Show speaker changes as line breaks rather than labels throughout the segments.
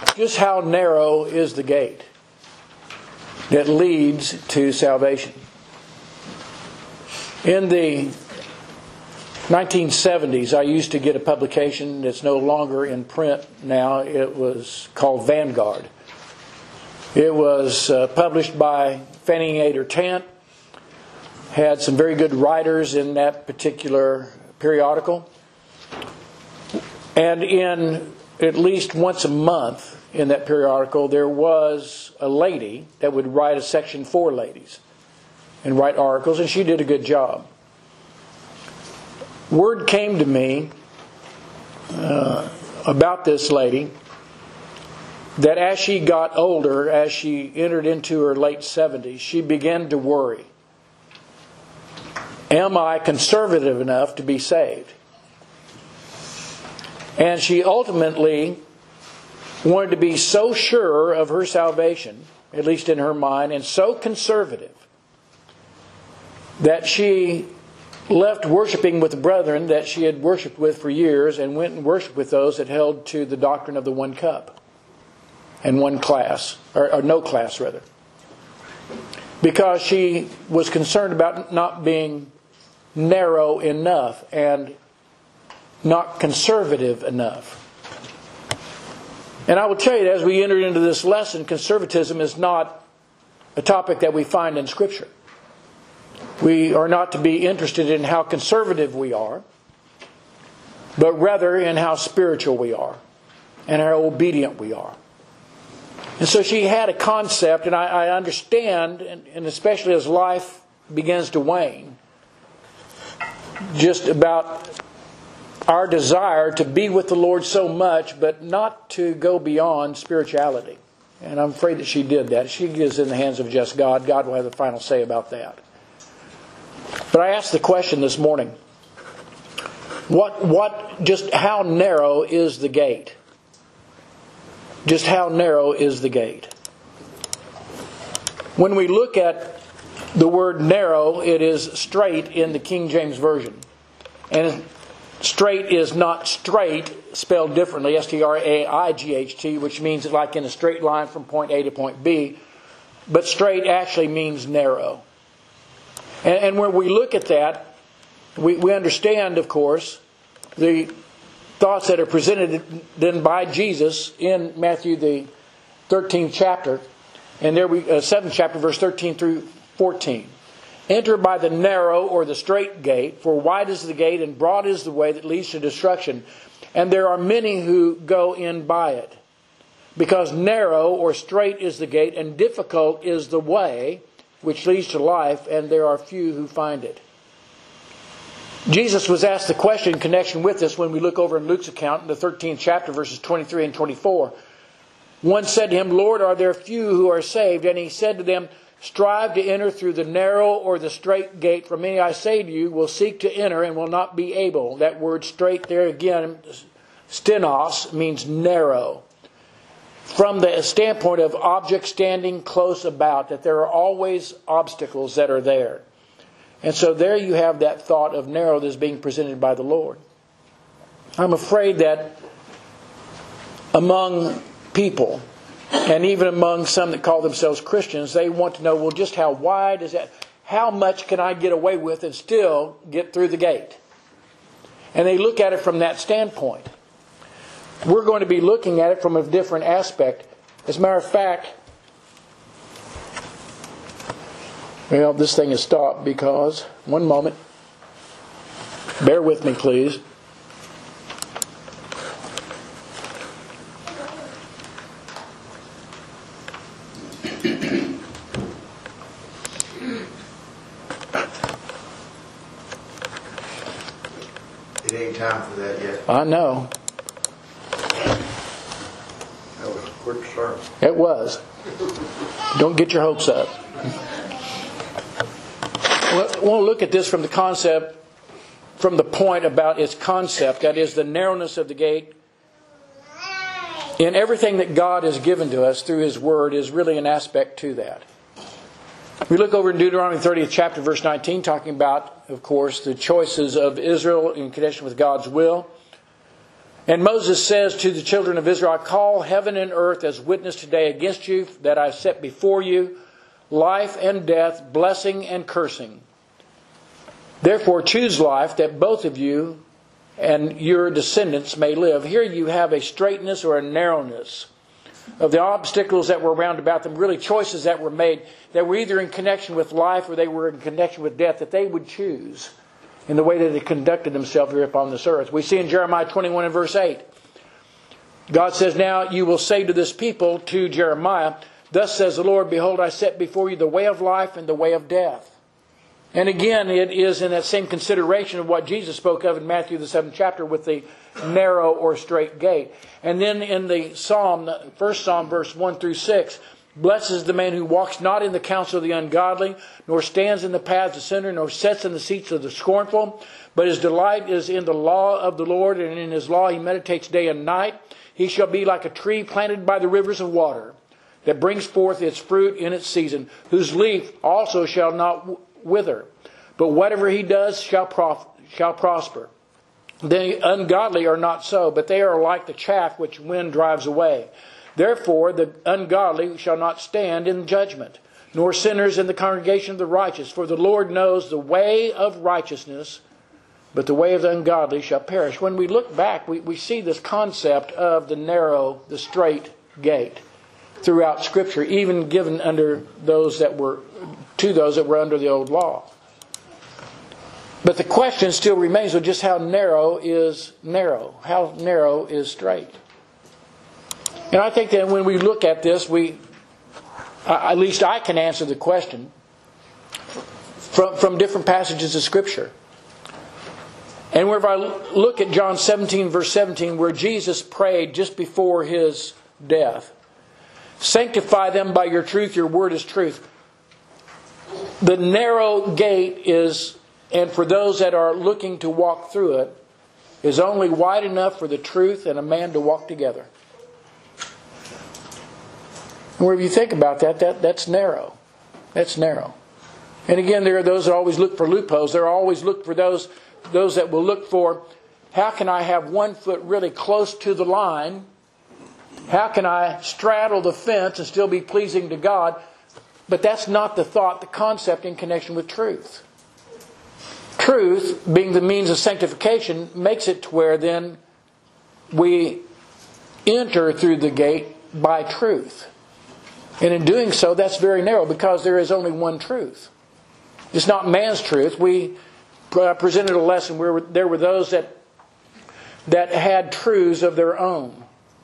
just how narrow is the gate that leads to salvation. In the 1970s, I used to get a publication that's no longer in print now. It was called Vanguard. It was published by Fanning Ader Tant. Had some very good writers in that particular periodical. And in at least once a month in that periodical, there was a lady that would write a section for ladies and write articles, and she did a good job. Word came to me about this lady that as she got older, as she entered into her late 70s, she began to worry. Am I conservative enough to be saved? And she ultimately wanted to be so sure of her salvation, at least in her mind, and so conservative that she left worshiping with the brethren that she had worshipped with for years and went and worshipped with those that held to the doctrine of the one cup and one class, or no class rather. Because she was concerned about not being narrow enough and not conservative enough. And I will tell you, as we enter into this lesson, conservatism is not a topic that we find in Scripture. We are not to be interested in how conservative we are, but rather in how spiritual we are and how obedient we are. And so she had a concept, and I understand, and especially as life begins to wane, just about our desire to be with the Lord so much, but not to go beyond spirituality. And I'm afraid that she did that. She is in the hands of just God. God will have the final say about that. But I asked the question this morning, just how narrow is the gate? Just how narrow is the gate? When we look at the word narrow, it is straight in the King James Version. And straight is not straight, spelled differently, S-T-R-A-I-G-H-T, which means like in a straight line from point A to point B. But straight actually means narrow. And when we look at that, we understand, of course, the thoughts that are presented then by Jesus in Matthew the 13th chapter, and there 7th chapter, verse 13 through 14. Enter by the narrow or the straight gate, for wide is the gate and broad is the way that leads to destruction, and there are many who go in by it. Because narrow or straight is the gate, and difficult is the way which leads to life, and there are few who find it. Jesus was asked the question in connection with this when we look over in Luke's account in the 13th chapter, verses 23 and 24. One said to him, Lord, are there few who are saved? And he said to them, strive to enter through the narrow or the straight gate, for many, I say to you, will seek to enter and will not be able. That word straight there again, stenos, means narrow. From the standpoint of objects standing close about, that there are always obstacles that are there. And so there you have that thought of narrow that is being presented by the Lord. I'm afraid that among people, and even among some that call themselves Christians, they want to know, well, just how wide is that? How much can I get away with and still get through the gate? And they look at it from that standpoint. We're going to be looking at it from a different aspect. As a matter of fact, well, this thing has stopped because, one moment, bear with me please.
It ain't time for that yet.
I know.
That was a quick start.
It was. Don't get your hopes up. I want to look at this from the concept, from the point about its concept, that is the narrowness of the gate. In everything that God has given to us through His Word is really an aspect to that. We look over in Deuteronomy 30th chapter, verse 19, talking about, of course, the choices of Israel in connection with God's will. And Moses says to the children of Israel, I call heaven and earth as witness today against you that I set before you life and death, blessing and cursing. Therefore choose life that both of you and your descendants may live. Here you have a straightness or a narrowness of the obstacles that were round about them, really choices that were made that were either in connection with life or they were in connection with death, that they would choose in the way that they conducted themselves here upon this earth. We see in Jeremiah 21 and verse 8, God says, now you will say to this people, to Jeremiah, thus says the Lord, behold, I set before you the way of life and the way of death. And again, it is in that same consideration of what Jesus spoke of in Matthew the 7th chapter with the narrow or straight gate. And then in the Psalm, the first Psalm, verse 1 through 6, blessed is the man who walks not in the counsel of the ungodly, nor stands in the paths of sinners, nor sits in the seats of the scornful. But his delight is in the law of the Lord, and in his law he meditates day and night. He shall be like a tree planted by the rivers of water, that brings forth its fruit in its season, whose leaf also shall not wither. But whatever he does shall prosper. The ungodly are not so, but they are like the chaff which wind drives away. Therefore the ungodly shall not stand in judgment, nor sinners in the congregation of the righteous. For the Lord knows the way of righteousness, but the way of the ungodly shall perish. When we look back, we see this concept of the narrow, the straight gate throughout Scripture, even given under those that were under the old law. But the question still remains, well, just how narrow is narrow? How narrow is straight? And I think that when we look at this, at least I can answer the question from different passages of Scripture. And whenever I look at John 17, verse 17, where Jesus prayed just before His death, sanctify them by your truth, your word is truth. The narrow gate is, and for those that are looking to walk through it, is only wide enough for the truth and a man to walk together. And wherever you think about that's narrow. That's narrow. And again, there are those that always look for loopholes. There are always look for those that will look for, how can I have one foot really close to the line? How can I straddle the fence and still be pleasing to God? But that's not the thought, the concept in connection with truth. Truth, being the means of sanctification, makes it to where then we enter through the gate by truth. And in doing so, that's very narrow because there is only one truth. It's not man's truth. We presented a lesson where there were those that had truths of their own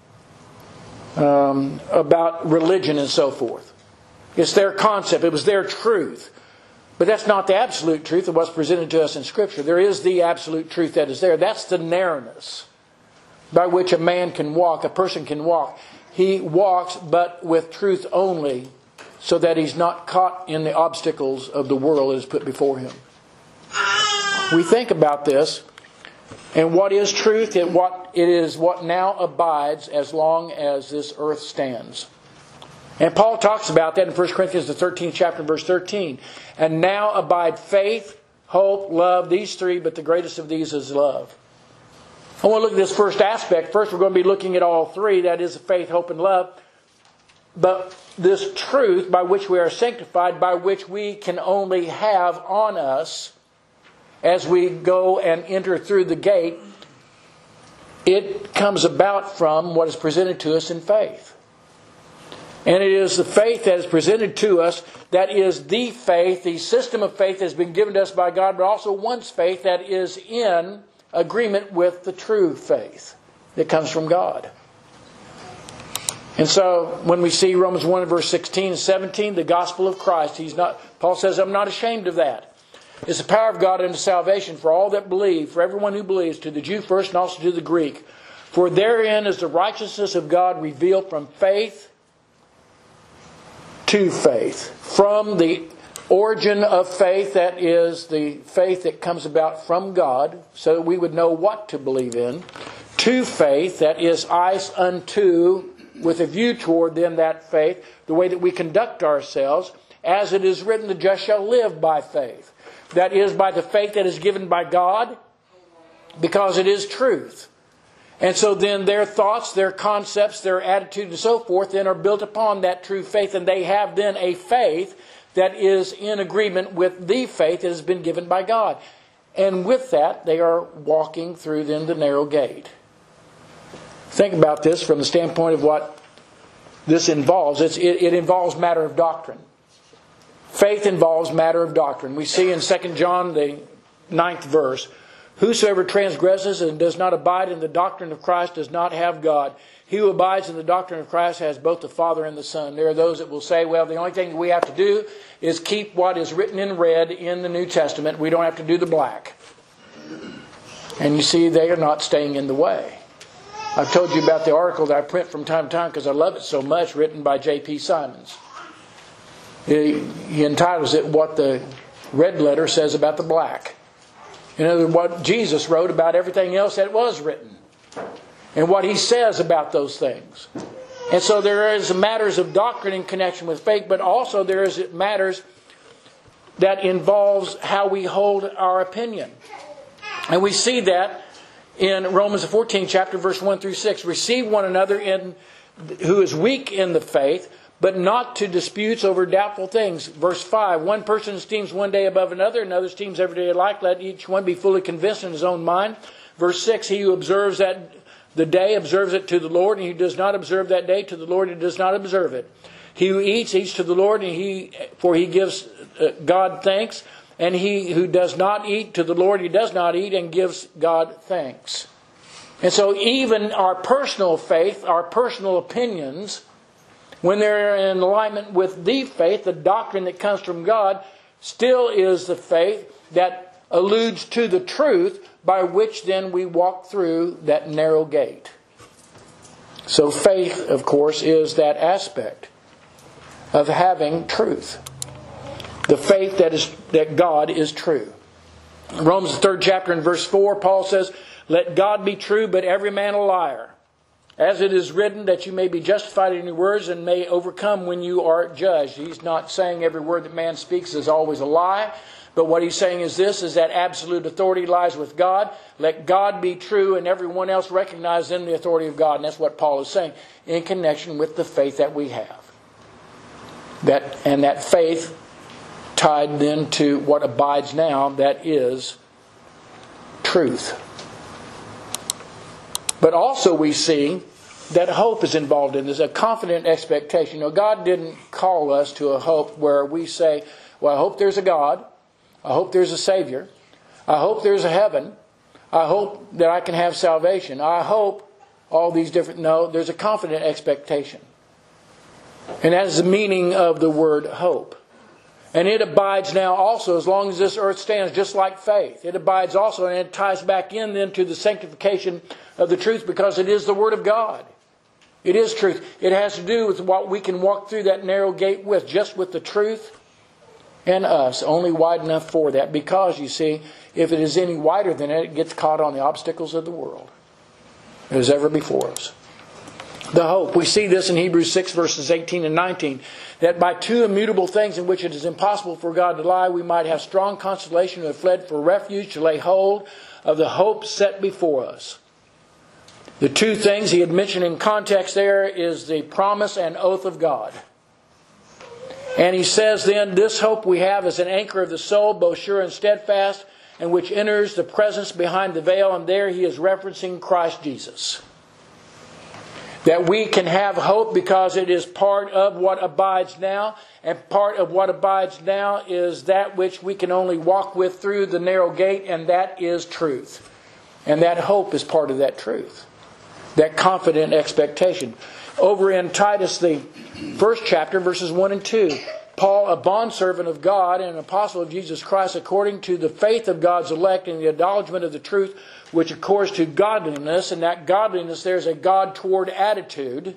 about religion and so forth. It's their concept. It was their truth. But that's not the absolute truth of what's presented to us in Scripture. There is the absolute truth that is there. That's the narrowness by which a man can walk, a person can walk. He walks but with truth only, so that he's not caught in the obstacles of the world that is put before him. We think about this, and what is truth? It is what now abides as long as this earth stands. And Paul talks about that in 1 Corinthians the 13th chapter, verse 13. And now abide faith, hope, love, these three, but the greatest of these is love. I want to look at this first aspect. First, we're going to be looking at all three. That is faith, hope, and love. But this truth by which we are sanctified, by which we can only have on us as we go and enter through the gate, it comes about from what is presented to us in faith. And it is the faith that is presented to us that is the faith, the system of faith that has been given to us by God, but also one's faith that is in agreement with the true faith that comes from God. And so when we see Romans 1 verse 16 and 17, the gospel of Christ, Paul says, I'm not ashamed of that. It's the power of God unto salvation for all that believe, for everyone who believes, to the Jew first and also to the Greek. For therein is the righteousness of God revealed from faith to faith. From the origin of faith, that is the faith that comes about from God, so that we would know what to believe in, to faith, that is eyes unto, with a view toward then that faith, the way that we conduct ourselves, as it is written, the just shall live by faith. That is by the faith that is given by God, because it is truth. And so then their thoughts, their concepts, their attitude and so forth then are built upon that true faith. And they have then a faith that is in agreement with the faith that has been given by God. And with that, they are walking through then the narrow gate. Think about this from the standpoint of what this involves. It involves matter of doctrine. Faith involves matter of doctrine. We see in 2 John, the 9th verse, whosoever transgresses and does not abide in the doctrine of Christ does not have God. He who abides in the doctrine of Christ has both the Father and the Son. There are those that will say, well, the only thing we have to do is keep what is written in red in the New Testament. We don't have to do the black. And you see, they are not staying in the way. I've told you about the article that I print from time to time because I love it so much, written by J.P. Simons. He entitles it, What the Red Letter Says About the Black. In other words, what Jesus wrote about everything else that was written. And what he says about those things. And so there is matters of doctrine in connection with faith, but also there is matters that involves how we hold our opinion. And we see that in Romans the 14th chapter, verse 1 through 6. Receive one another who is weak in the faith, but not to disputes over doubtful things. Verse 5, one person esteems one day above another, another esteems every day alike. Let each one be fully convinced in his own mind. Verse 6, he who observes that the day observes it to the Lord, and he who does not observe that day to the Lord, he does not observe it. He who eats to the Lord, for he gives God thanks. And he who does not eat to the Lord, he does not eat and gives God thanks. And so even our personal faith, our personal opinions, when they're in alignment with the faith, the doctrine that comes from God, still is the faith that alludes to the truth by which then we walk through that narrow gate. So faith, of course, is that aspect of having truth. The faith that God is true. In Romans 3rd chapter and verse 4, Paul says, let God be true, but every man a liar. As it is written, that you may be justified in your words and may overcome when you are judged. He's not saying every word that man speaks is always a lie. But what he's saying is this, is that absolute authority lies with God. Let God be true and everyone else recognize in the authority of God. And that's what Paul is saying in connection with the faith that we have. That faith tied then to what abides now, that is truth. But also we see that hope is involved in this, a confident expectation. God didn't call us to a hope where we say, well, I hope there's a God. I hope there's a Savior. I hope there's a heaven. I hope that I can have salvation. I hope all these different... No, there's a confident expectation. And that is the meaning of the word hope. And it abides now also as long as this earth stands, just like faith. It abides also, and it ties back in then to the sanctification of the truth, because it is the Word of God. It is truth. It has to do with what we can walk through that narrow gate with, just with the truth and us, only wide enough for that. Because, you see, if it is any wider than it, it gets caught on the obstacles of the world as ever before us. The hope. We see this in Hebrews 6 verses 18 and 19. That by two immutable things in which it is impossible for God to lie, we might have strong consolation who have fled for refuge to lay hold of the hope set before us. The two things he had mentioned in context there is the promise and oath of God. And he says then, this hope we have is an anchor of the soul, both sure and steadfast, and which enters the presence behind the veil. And there he is referencing Christ Jesus. That we can have hope because it is part of what abides now. And part of what abides now is that which we can only walk with through the narrow gate, and that is truth. And that hope is part of that truth. That confident expectation. Over in Titus, the first chapter, verses 1 and 2, Paul, a bondservant of God and an apostle of Jesus Christ, according to the faith of God's elect and the acknowledgement of the truth, which accords to godliness, and that godliness, there's a God toward attitude.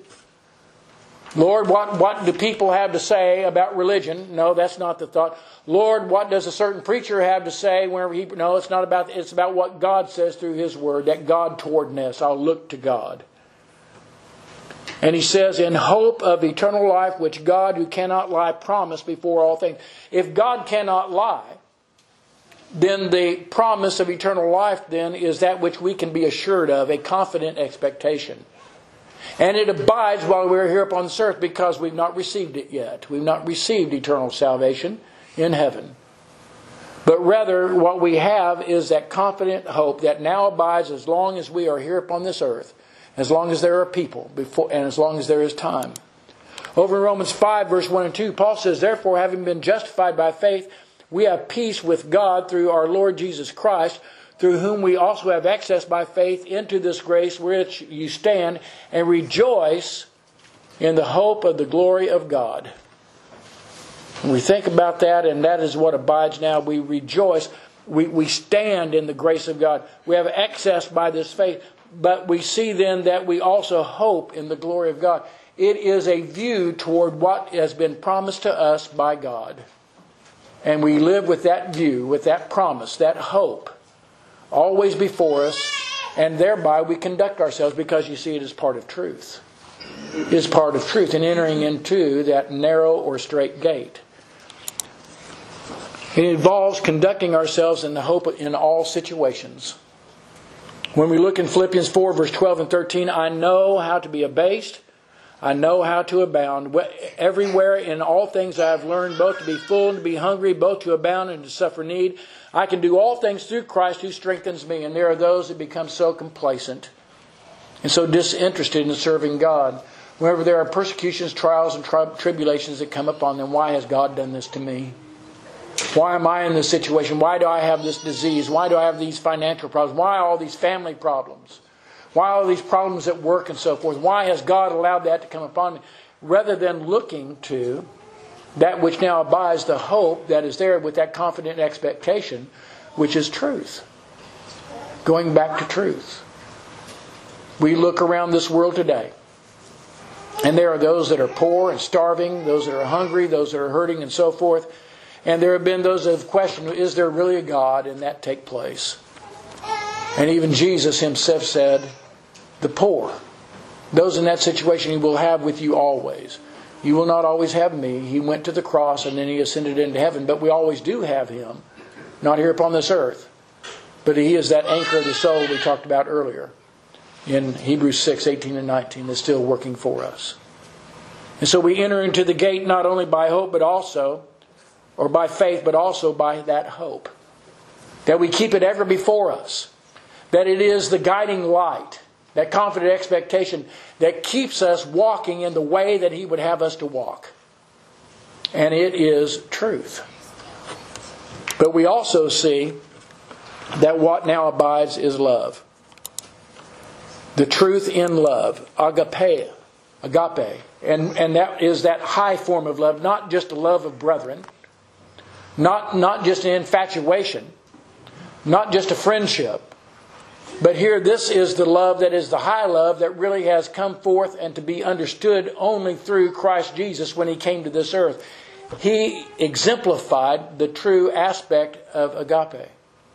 Lord, what do people have to say about religion? No, that's not the thought. Lord, what does a certain preacher have to say whenever he... No, it's not about... It's about what God says through His Word, that God towardness. I'll look to God. And he says, in hope of eternal life, which God, who cannot lie, promised before all things. If God cannot lie, then the promise of eternal life then is that which we can be assured of, a confident expectation. And it abides while we're here upon this earth because we've not received it yet. We've not received eternal salvation in heaven. But rather, what we have is that confident hope that now abides as long as we are here upon this earth, as long as there are people, and as long as there is time. Over in Romans 5, verse 1 and 2, Paul says, "Therefore, having been justified by faith, we have peace with God through our Lord Jesus Christ, through whom we also have access by faith into this grace which you stand, and rejoice in the hope of the glory of God." When we think about that, and that is what abides now, we rejoice. We stand in the grace of God. We have access by this faith. But we see then that we also hope in the glory of God. It is a view toward what has been promised to us by God. And we live with that view, with that promise, that hope, always before us. And thereby we conduct ourselves because you see it is part of truth. It is part of truth in entering into that narrow or straight gate. It involves conducting ourselves in the hope in all situations. When we look in Philippians 4, verse 12 and 13, "I know how to be abased. I know how to abound. Everywhere in all things I have learned both to be full and to be hungry, both to abound and to suffer need. I can do all things through Christ who strengthens me." And there are those that become so complacent and so disinterested in serving God. Whenever there are persecutions, trials, and tribulations that come upon them, why has God done this to me? Why am I in this situation? Why do I have this disease? Why do I have these financial problems? Why all these family problems? Why all these problems at work and so forth? Why has God allowed that to come upon me? Rather than looking to that which now abides, the hope that is there with that confident expectation, which is truth. Going back to truth. We look around this world today, and there are those that are poor and starving, those that are hungry, those that are hurting and so forth. And there have been those that have questioned, is there really a God? And that take place. And even Jesus himself said, the poor, those in that situation he will have with you always. You will not always have me. He went to the cross and then he ascended into heaven. But we always do have him. Not here upon this earth. But he is that anchor of the soul we talked about earlier. In Hebrews 6, 18 and 19. That's still working for us. And so we enter into the gate not only by hope but also, or by faith, but also by that hope. That we keep it ever before us. That it is the guiding light. That confident expectation that keeps us walking in the way that he would have us to walk. And it is truth. But we also see that what now abides is love. The truth in love. Agape. And that is that high form of love. Not just a love of brethren. Not just an infatuation. Not just a friendship. But here this is the love that is the high love that really has come forth and to be understood only through Christ Jesus when he came to this earth. He exemplified the true aspect of agape.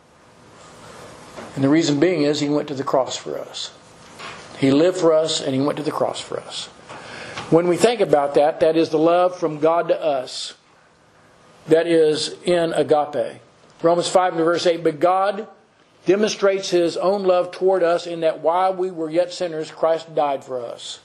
And the reason being is he went to the cross for us. He lived for us and he went to the cross for us. When we think about that, that is the love from God to us. That is in agape. Romans 5 and verse 8, but God demonstrates his own love toward us in that while we were yet sinners, Christ died for us.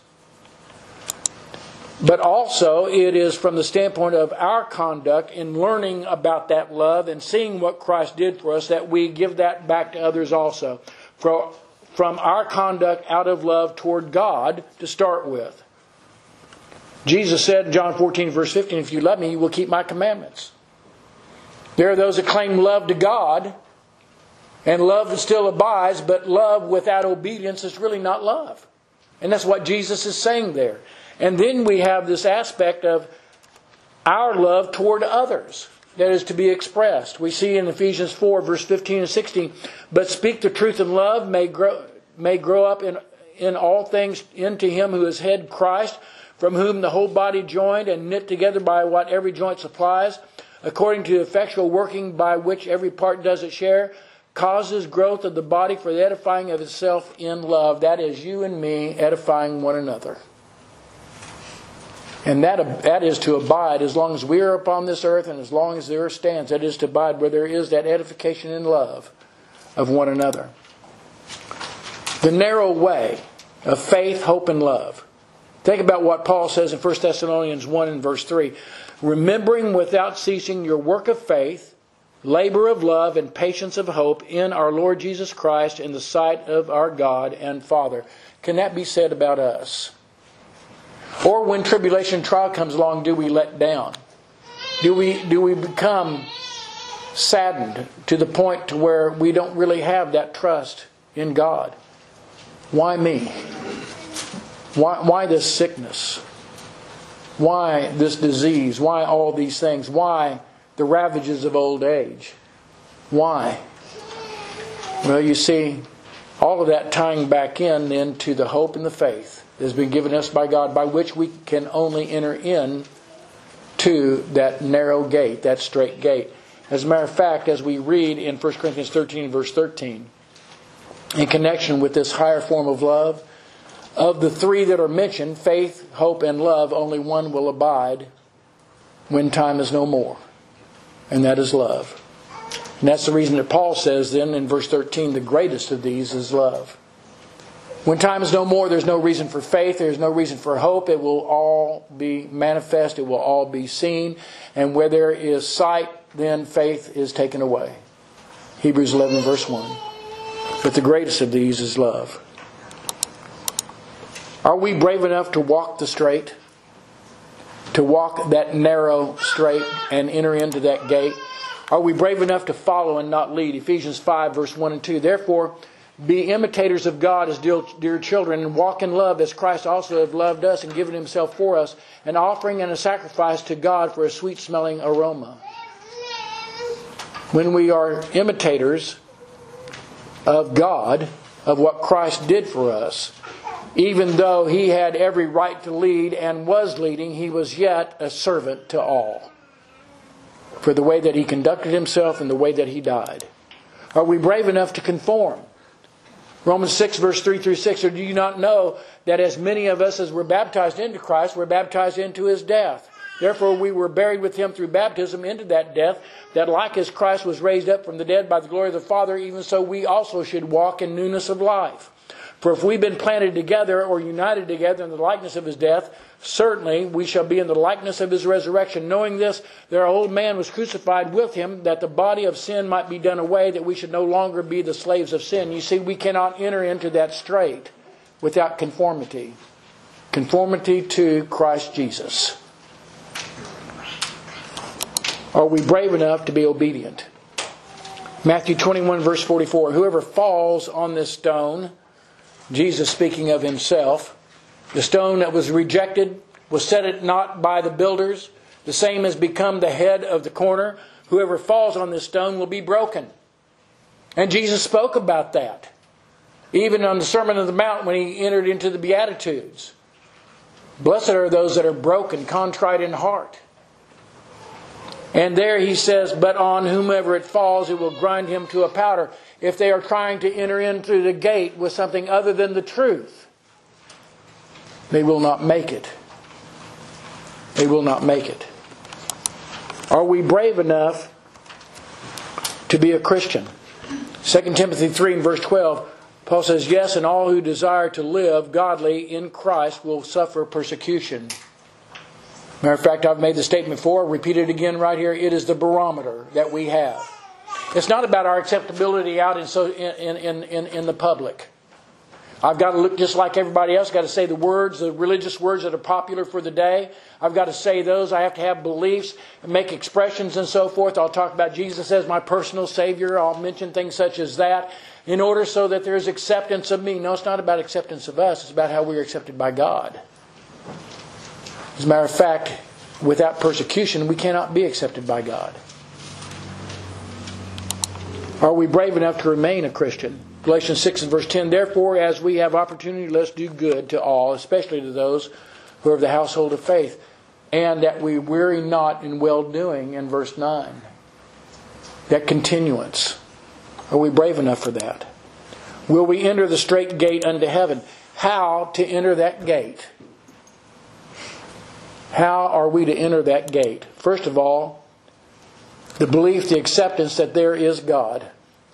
But also it is from the standpoint of our conduct in learning about that love and seeing what Christ did for us that we give that back to others also. From our conduct out of love toward God to start with. Jesus said in John 14 verse 15, if you love me, you will keep my commandments. There are those that claim love to God and love that still abides, but love without obedience is really not love. And that's what Jesus is saying there. And then we have this aspect of our love toward others that is to be expressed. We see in Ephesians 4 verse 15 and 16, but speak the truth in love may grow up in all things into him who is head Christ, from whom the whole body joined and knit together by what every joint supplies, according to the effectual working by which every part does its share, causes growth of the body for the edifying of itself in love. That is you and me edifying one another. And that is to abide as long as we are upon this earth and as long as the earth stands. That is to abide where there is that edification and love of one another. The narrow way of faith, hope, and love. Think about what Paul says in 1 Thessalonians 1 and verse 3. Remembering without ceasing your work of faith, labor of love, and patience of hope in our Lord Jesus Christ in the sight of our God and Father. Can that be said about us? Or when tribulation and trial comes along, do we let down? Do we become saddened to the point to where we don't really have that trust in God? Why me? Why this sickness? Why this disease? Why all these things? Why the ravages of old age? Why? Well, you see, all of that tying back into the hope and the faith that has been given us by God, by which we can only enter in to that narrow gate, that straight gate. As a matter of fact, as we read in 1 Corinthians 13, verse 13, in connection with this higher form of love, of the three that are mentioned, faith, hope, and love, only one will abide when time is no more. And that is love. And that's the reason that Paul says then in verse 13, the greatest of these is love. When time is no more, there's no reason for faith, there's no reason for hope. It will all be manifest, it will all be seen. And where there is sight, then faith is taken away. Hebrews 11 verse 1. But the greatest of these is love. Are we brave enough to walk the straight? To walk that narrow straight and enter into that gate? Are we brave enough to follow and not lead? Ephesians 5 verse 1 and 2. Therefore, be imitators of God as dear children, and walk in love as Christ also hath loved us and given himself for us, an offering and a sacrifice to God for a sweet-smelling aroma. When we are imitators of God, of what Christ did for us, even though he had every right to lead and was leading, he was yet a servant to all, for the way that he conducted himself and the way that he died. Are we brave enough to conform? Romans 6 verse 3 through 6. Or do you not know that as many of us as were baptized into Christ were baptized into his death? Therefore we were buried with him through baptism into that death, that like as Christ was raised up from the dead by the glory of the Father, even so we also should walk in newness of life. For if we've been planted together or united together in the likeness of his death, certainly we shall be in the likeness of his resurrection. Knowing this, that our old man was crucified with him, that the body of sin might be done away, that we should no longer be the slaves of sin. You see, we cannot enter into that straight without conformity. Conformity to Christ Jesus. Are we brave enough to be obedient? Matthew 21 verse 44. Whoever falls on this stone, Jesus speaking of himself, the stone that was rejected was set at naught by the builders. The same has become the head of the corner. Whoever falls on this stone will be broken. And Jesus spoke about that. Even on the Sermon on the Mount when he entered into the Beatitudes. Blessed are those that are broken, contrite in heart. And there he says, but on whomever it falls, it will grind him to a powder. If they are trying to enter in through the gate with something other than the truth, they will not make it. They will not make it. Are we brave enough to be a Christian? 2 Timothy 3 and verse 12, Paul says, yes, and all who desire to live godly in Christ will suffer persecution. Matter of fact, I've made the statement before, repeat it again right here. It is the barometer that we have. It's not about our acceptability out in the public. I've got to look just like everybody else. I've got to say the words, the religious words that are popular for the day. I've got to say those. I have to have beliefs, make expressions and so forth. I'll talk about Jesus as my personal Savior. I'll mention things such as that in order so that there's acceptance of me. No, it's not about acceptance of us. It's about how we are accepted by God. As a matter of fact, without persecution, we cannot be accepted by God. Are we brave enough to remain a Christian? Galatians 6 and verse 10, therefore, as we have opportunity, let's do good to all, especially to those who are of the household of faith, and that we weary not in well-doing, in verse 9. That continuance. Are we brave enough for that? Will we enter the straight gate unto heaven? How to enter that gate? How are we to enter that gate? First of all, the belief, the acceptance that there is God.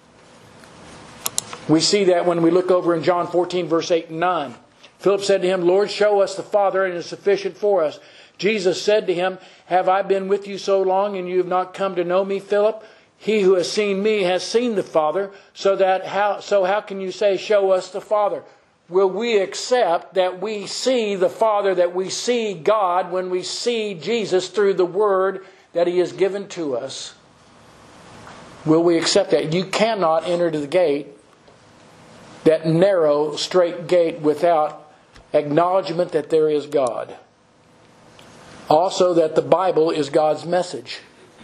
We see that when we look over in John 14, verse 8 and 9. Philip said to him, Lord, show us the Father, and it is sufficient for us. Jesus said to him, have I been with you so long, and you have not come to know me, Philip? He who has seen me has seen the Father. So how can you say, show us the Father? Will we accept that we see the Father, that we see God when we see Jesus through the Word that He has given to us? Will we accept that? You cannot enter to the gate, that narrow, straight gate, without acknowledgement that there is God. Also, that the Bible is God's message.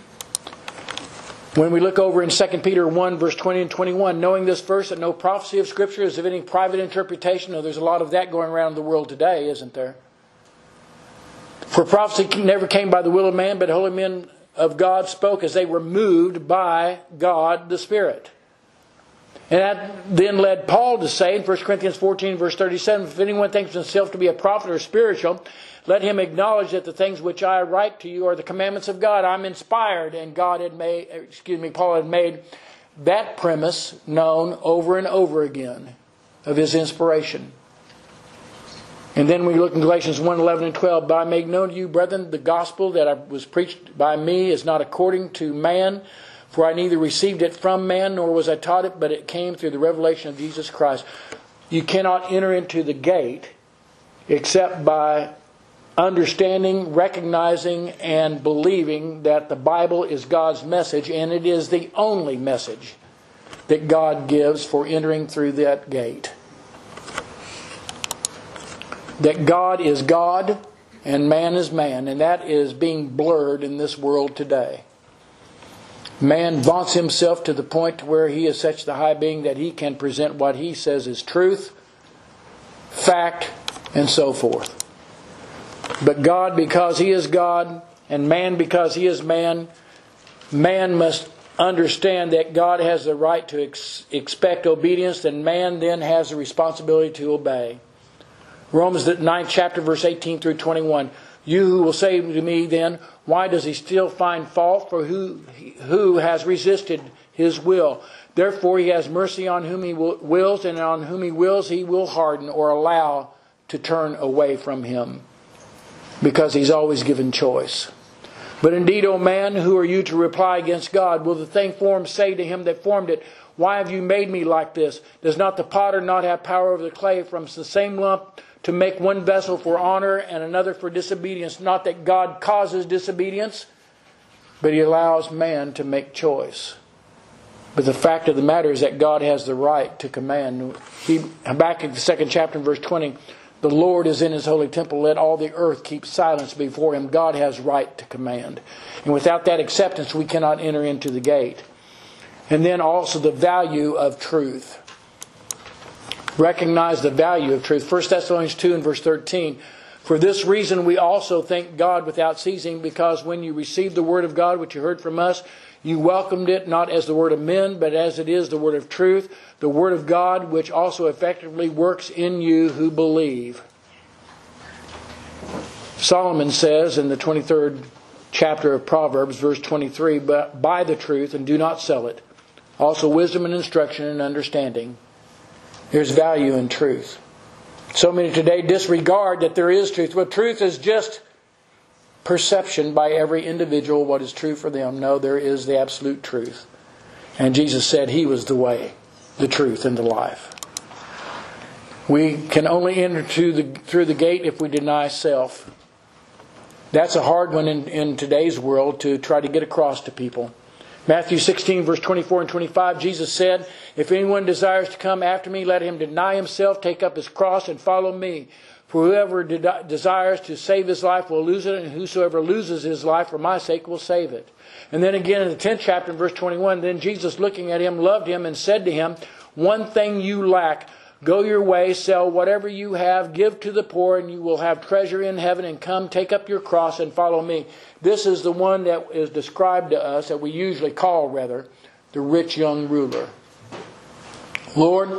When we look over in 2 Peter 1, verse 20 and 21, knowing this verse, that no prophecy of Scripture is of any private interpretation. Now, there's a lot of that going around the world today, isn't there? For prophecy never came by the will of man, but holy men of God spoke as they were moved by God the Spirit. And that then led Paul to say in 1 Corinthians 14, verse 37, if anyone thinks himself to be a prophet or spiritual, let him acknowledge that the things which I write to you are the commandments of God. I'm inspired, and Paul had made that premise known over and over again of his inspiration. And then we look in Galatians 1, 11 and 12. But I make known to you, brethren, the gospel that was preached by me is not according to man, for I neither received it from man, nor was I taught it, but it came through the revelation of Jesus Christ. You cannot enter into the gate except by understanding, recognizing, and believing that the Bible is God's message, and it is the only message that God gives for entering through that gate. That God is God and man is man, and that is being blurred in this world today. Man vaunts himself to the point where he is such the high being that he can present what he says is truth, fact, and so forth. But God, because He is God, and man because he is man, man must understand that God has the right to expect obedience, and man then has the responsibility to obey. Romans the 9th chapter, verse 18 through 21. You who will say to me then, why does he still find fault? For who has resisted his will? Therefore he has mercy on whom he wills, and on whom he wills he will harden or allow to turn away from him. Because he's always given choice. But indeed, O man, who are you to reply against God? Will the thing formed say to him that formed it, why have you made me like this? Does not the potter not have power over the clay from the same lump to make one vessel for honor and another for disobedience? Not that God causes disobedience, but He allows man to make choice. But the fact of the matter is that God has the right to command. Back in the 2nd chapter, verse 20, the Lord is in His holy temple. Let all the earth keep silence before Him. God has right to command. And without that acceptance, we cannot enter into the gate. And then also the value of truth. Recognize the value of truth. 1 Thessalonians 2 and verse 13. For this reason we also thank God without ceasing, because when you received the word of God which you heard from us, you welcomed it not as the word of men, but as it is the word of truth, the word of God, which also effectively works in you who believe. Solomon says in the 23rd chapter of Proverbs, verse 23, but buy the truth and do not sell it. Also wisdom and instruction and understanding. There's value in truth. So many today disregard that there is truth. Well, truth is just perception by every individual what is true for them. No, there is the absolute truth. And Jesus said He was the way, the truth, and the life. We can only enter through the gate if we deny self. That's a hard one in today's world to try to get across to people. Matthew 16, verse 24 and 25, Jesus said, if anyone desires to come after me, let him deny himself, take up his cross, and follow me. For whoever desires to save his life will lose it, and whosoever loses his life for my sake will save it. And then again in the 10th chapter, verse 21, then Jesus, looking at him, loved him and said to him, one thing you lack. Go your way, sell whatever you have, give to the poor, and you will have treasure in heaven, and come, take up your cross and follow me. This is the one that is described to us, that we usually call, rather, the rich young ruler. Lord,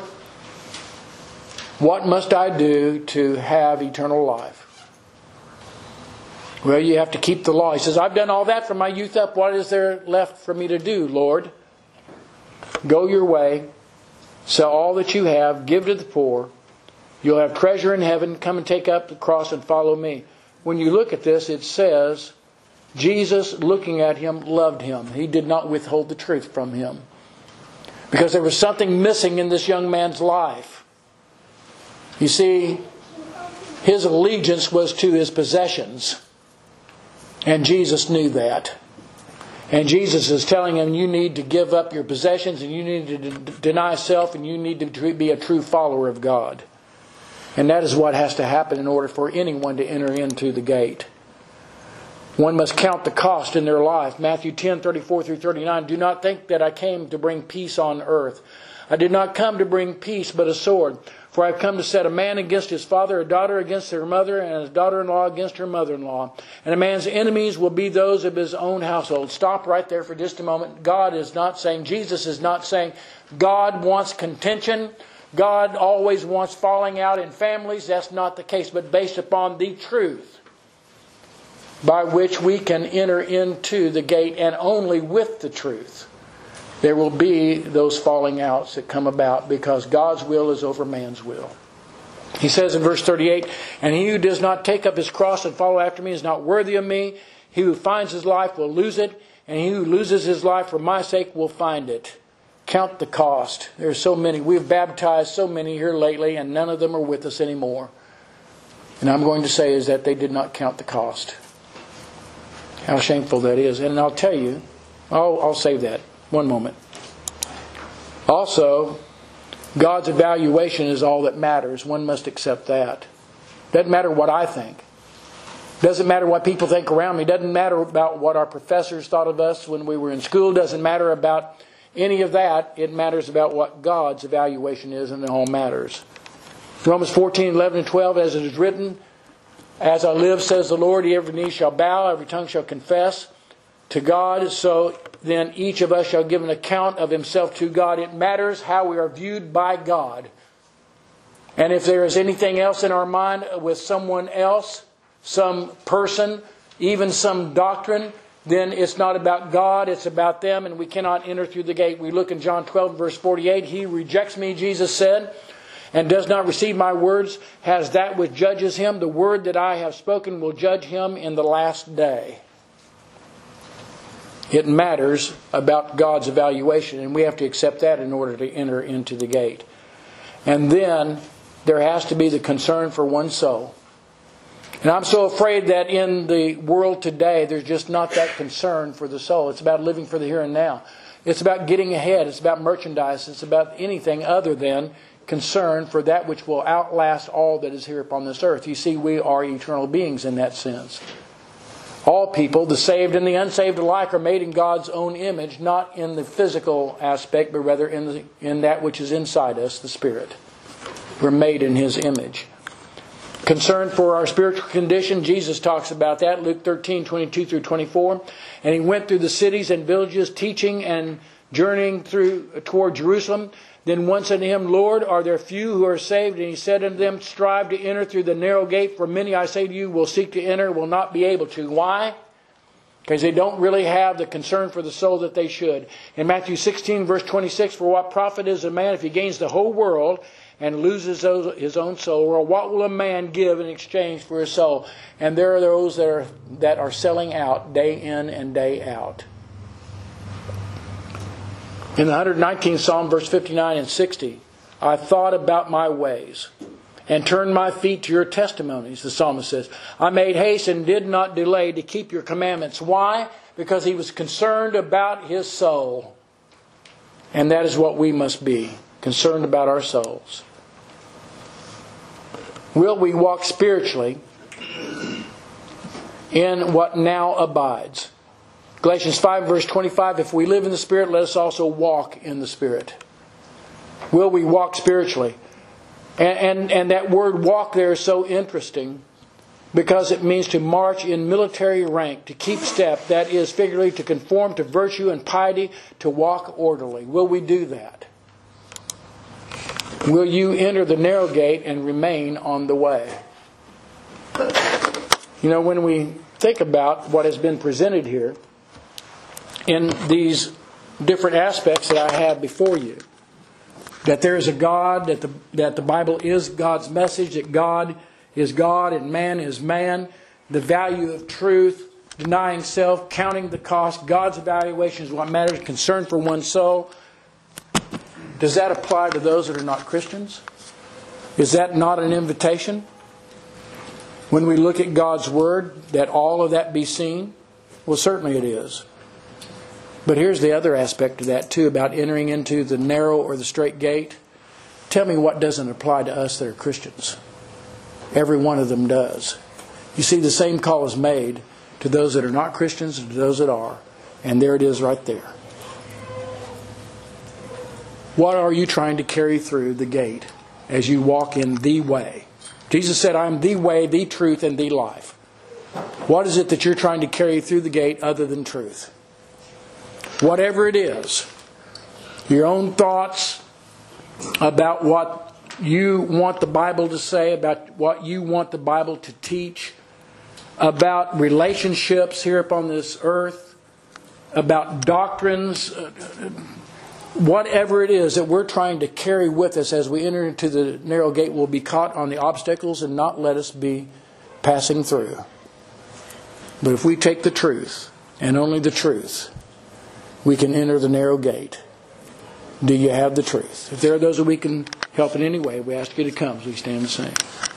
what must I do to have eternal life? Well, you have to keep the law. He says, I've done all that from my youth up. What is there left for me to do, Lord? Go your way. Sell all that you have. Give to the poor. You'll have treasure in heaven. Come and take up the cross and follow me. When you look at this, it says, Jesus, looking at him, loved him. He did not withhold the truth from him. Because there was something missing in this young man's life. You see, his allegiance was to his possessions. And Jesus knew that. And Jesus is telling him, you need to give up your possessions, and you need to deny self, and you need to be a true follower of God. And that is what has to happen in order for anyone to enter into the gate. One must count the cost in their life. Matthew 10:34-39. Do not think that I came to bring peace on earth. I did not come to bring peace, but a sword. For I have come to set a man against his father, a daughter against her mother, and a daughter-in-law against her mother-in-law. And a man's enemies will be those of his own household. Stop right there for just a moment. Jesus is not saying God wants contention. God always wants falling out in families. That's not the case, but based upon the truth by which we can enter into the gate, and only with the truth there will be those falling outs that come about, because God's will is over man's will. He says in verse 38, and he who does not take up his cross and follow after me is not worthy of me. He who finds his life will lose it, and he who loses his life for my sake will find it. Count the cost. There are so many. We've baptized so many here lately, and none of them are with us anymore. And I'm going to say is that they did not count the cost. How shameful that is. And I'll tell you, I'll save that. One moment. Also, God's evaluation is all that matters. One must accept that. Doesn't matter what I think. Doesn't matter what people think around me. Doesn't matter about what our professors thought of us when we were in school. Doesn't matter about any of that. It matters about what God's evaluation is, and it all matters. Romans 14:11-12, as it is written, as I live, says the Lord, every knee shall bow, every tongue shall confess to God. So then each of us shall give an account of himself to God. It matters how we are viewed by God. And if there is anything else in our mind with someone else, some person, even some doctrine, then it's not about God, it's about them, and we cannot enter through the gate. We look in John 12:48. He rejects me, Jesus said, and does not receive my words, has that which judges him. The word that I have spoken will judge him in the last day. It matters about God's evaluation, and we have to accept that in order to enter into the gate. And then there has to be the concern for one's soul. And I'm so afraid that in the world today, there's just not that concern for the soul. It's about living for the here and now. It's about getting ahead. It's about merchandise. It's about anything other than concern for that which will outlast all that is here upon this earth. You see, we are eternal beings in that sense. All people, the saved and the unsaved alike, are made in God's own image, not in the physical aspect, but rather in that which is inside us, the Spirit. We're made in His image. Concern for our spiritual condition, Jesus talks about that, Luke 13:22-24. And He went through the cities and villages, teaching and journeying toward Jerusalem. Then one said to Him, Lord, are there few who are saved? And He said unto them, strive to enter through the narrow gate, for many, I say to you, will seek to enter, will not be able to. Why? Because they don't really have the concern for the soul that they should. In Matthew 16:26, for what profit is a man if he gains the whole world and loses his own soul? Or what will a man give in exchange for his soul? And there are those that are selling out day in and day out. In the 119th Psalm, verse 59 and 60, I thought about my ways and turned my feet to your testimonies, the psalmist says. I made haste and did not delay to keep your commandments. Why? Because he was concerned about his soul. And that is what we must be, concerned about our souls. Will we walk spiritually in what now abides? Galatians 5 verse 25, if we live in the Spirit, let us also walk in the Spirit. Will we walk spiritually? And that word walk there is so interesting because it means to march in military rank, to keep step, that is figuratively to conform to virtue and piety, to walk orderly. Will we do that? Will you enter the narrow gate and remain on the way? You know, when we think about what has been presented here in these different aspects that I have before you. That there is a God, that the Bible is God's message, that God is God and man is man, the value of truth, denying self, counting the cost, God's evaluation is what matters, concern for one's soul. Does that apply to those that are not Christians? Is that not an invitation? When we look at God's Word, that all of that be seen? Well, certainly it is. But here's the other aspect of that too, about entering into the narrow or the straight gate. Tell me what doesn't apply to us that are Christians. Every one of them does. You see, the same call is made to those that are not Christians and to those that are. And there it is right there. What are you trying to carry through the gate as you walk in the way? Jesus said, I am the way, the truth, and the life. What is it that you're trying to carry through the gate other than truth? Whatever it is, your own thoughts about what you want the Bible to say, about what you want the Bible to teach, about relationships here upon this earth, about doctrines, whatever it is that we're trying to carry with us as we enter into the narrow gate will be caught on the obstacles and not let us be passing through. But if we take the truth, and only the truth, we can enter the narrow gate. Do you have the truth? If there are those that we can help in any way, we ask you to come as we stand and sing.